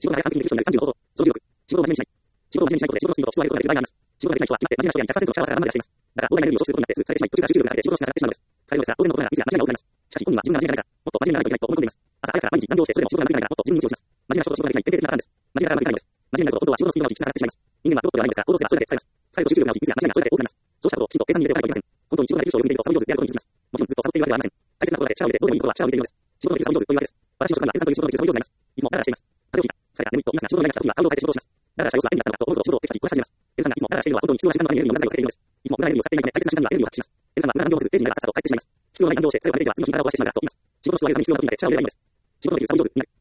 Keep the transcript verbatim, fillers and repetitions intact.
仕事が完璧にできる人になるさんじゅうの方法。そのじゅうろく、仕事を真面目にしない。仕事を真面目にしないことで仕事の質に人を競われることができる場合があります。仕事ができない人は、決まって真面目な人やひゃくパーセントの幸せがあるまでいらっしゃいます。だが、膨大なエネルギーを消費することになって、数値されてしまい、途中から集中力がなくなって仕事をしなくなってしまうのです。されどですが、当然のことながら、ミスや間違いが多くなります。しかし、本人は自分が真面目ならないか、もっと真面目にならないといけないと思い込んでいます。朝早くから毎日残業をして、それでも仕事が伸びないから、もっと自分に無知をします。真面目な人と仕事ができない、典型的なパターンです。真面目なら伸びないのです。真面目になると、今度は仕事のスピードが落ち、質が下がってしまいます。人間はロボットではないのですが、行動すればそれだけ使えます。されど集中力が落ち、ミスや間違いがそれだけ多くなります。そうしたことをきちんと計算に入れておかないといけません。本当に仕事ができる人をよく見ていると、サボり上手であることに気づきます。もちろんずっとサボっているわけではありません。大切なことだけシャワーを入れて、どうでもいいところはシャワーを入れているのです。仕事のできるサボり上手というわけです。私の職場が計算という仕事のできるサボり上手になります。いつもダラダラしています。風邪をひいた。疲れた。眠いと言いますが、仕事のやり方には顔を変えて仕事をします。ダラダラした様子は便利だったのかと思うと、仕事をテキパキこなし始めます。エルさんがいつもダラダラしているのは本当に必要な時間のためにエネルギーを無駄に使っているのです。いつも無駄なエネルギーを使っていないため、大切な時間にはエネルギーを発揮します。エルさんは無駄な残業をせず、定時になればさっさと帰ってしまいます。必要ない残業をして、最後までできれば次の日に体を壊してしまうからと言います。仕事の人はやるために必要な時までシャワーを入れればいいのです。仕事のできるサボり上手になる。